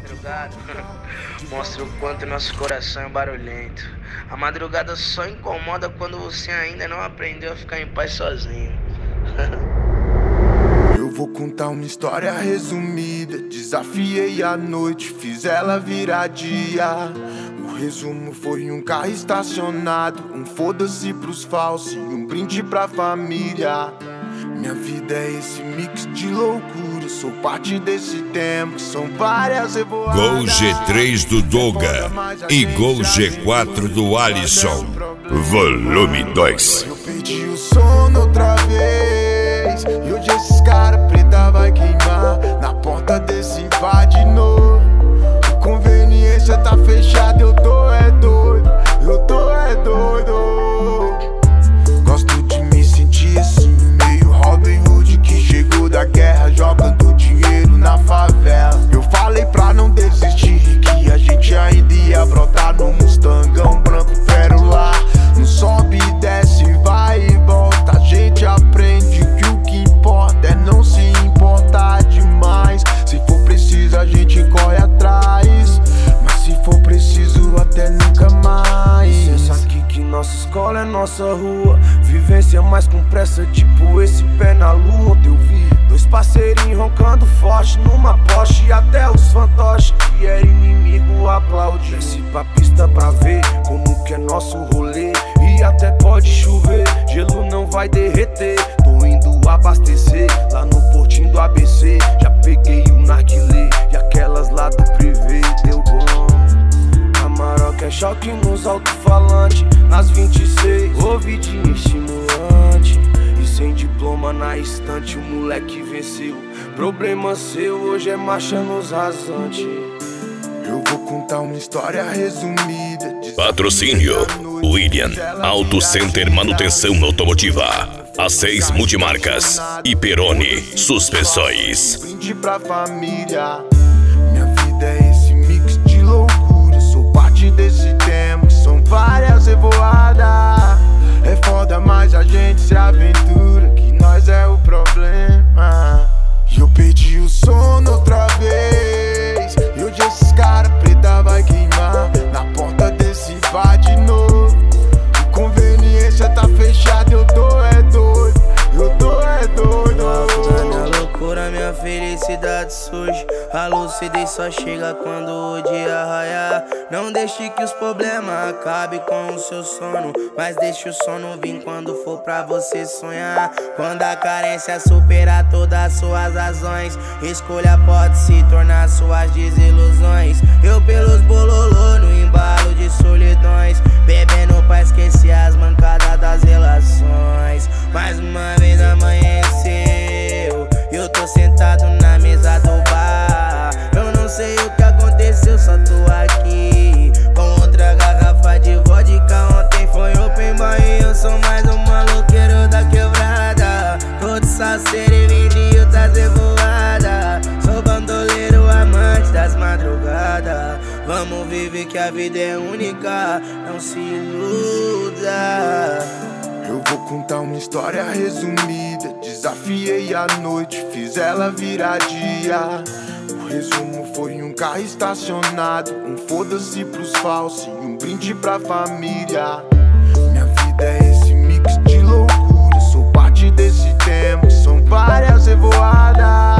madrugada mostra o quanto nosso coração é barulhento. A madrugada só incomoda quando você ainda não aprendeu a ficar em paz sozinho. Eu vou contar uma história resumida. Desafiei a noite, fiz ela virar dia. O resumo foi um carro estacionado, um foda-se pros falsos e um brinde pra família. Minha vida é esse mix de loucura, sou parte desse tempo, são várias revoadas. Gol G3 do Doga e Gol G4 do Alisson. Volume 2. Eu perdi o sono outra vez, e hoje esses cara preta vai queimar na porta desse bar de novo. Conveniência tá fechada, eu tô é doido, eu tô é doido. Gosto de me sentir assim, meio Robin Hood que chegou da guerra jogando dinheiro na favela. Eu falei pra não desistir, que a gente ainda ia brotar no Mustangão branco pérola. Não sobe e desce, vai e volta, a gente aprende que o que importa é não se importar demais. Se for preciso a gente corre atrás, mas se for preciso até nunca mais. Pensa aqui que nossa escola é nossa rua, vivência mais com pressa, tipo esse pé na lua. Ontem eu vi dois parceirinhos roncando forte numa Porsche, e até os fantoches que era inimigo aplaude. Desce pra pista pra ver como que é nosso rolê, e até pode chover, gelo não vai derreter. Tô indo abastecer lá no portinho do ABC, já peguei o narguilé e aquelas lá do privê, deu bom. A Maroca é choque nos alto-falantes, nas 26, ouvidinho estimulante. E sem diploma na estante, o moleque venceu. Problema seu, hoje é marcha nos rasantes. Eu vou contar uma história resumida. Patrocínio William Auto Center Manutenção Automotiva, A6 Multimarcas e Peroni Suspensões. Brinde pra família. Minha vida é esse mix de loucura, sou parte desse tempo, são várias revoadas. É foda, mas a gente se aventura, que nós é o problema. E eu perdi o sono outra vez, e hoje esses cara preta vai queimar na porta desse bar de novo. Conveniência tá fechada, eu tô é doido, eu tô é doido. Na minha loucura, minha felicidade surge. A lucidez só chega quando o dia raiar. Não deixe que os problemas acabem com o seu sono, mas deixe o sono vir quando for pra você sonhar. Quando a carência superar todas as suas razões, escolha pode se tornar suas desilusões. Eu pelos bololô no embalo de solidões, bebendo pra esquecer as mancadas das relações. Mais uma vez amanheceu, eu tô sentado na mesa do bar. Eu não sei o que aconteceu, só tô aqui com outra garrafa de vodka. Ontem foi open bar e eu sou mais um maloqueiro da quebrada. Tô de salseiro e vim das revoadas. Sou bandoleiro, amante das madrugadas. Vamos viver que a vida é única, não se iluda. Eu vou contar uma história resumida. Desafiei a noite, fiz ela virar dia. O resumo foi um carro estacionado, um foda-se pros falsos e um brinde pra família. Minha vida é esse mix de loucura, sou parte desse tempo, são várias revoadas.